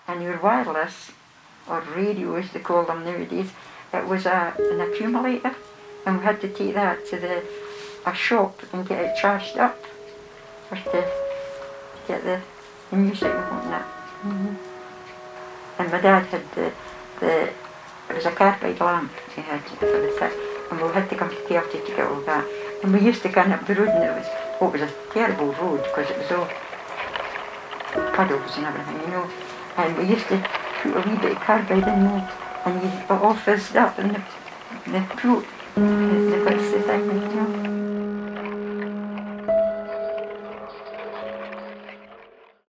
and your wireless, or radio as they call them nowadays, it was an accumulator, and we had to take that to a shop and get it charged up for to get the music and that. And my dad had it was a carbide lamp he had for the pit, and we had to come to Keilty to get all that. And we used to go up the road, and it was a terrible road because it was all puddles and everything, you know. And we used to put a wee bit of carbide in there, and it all fizzed up, and the thing, you know.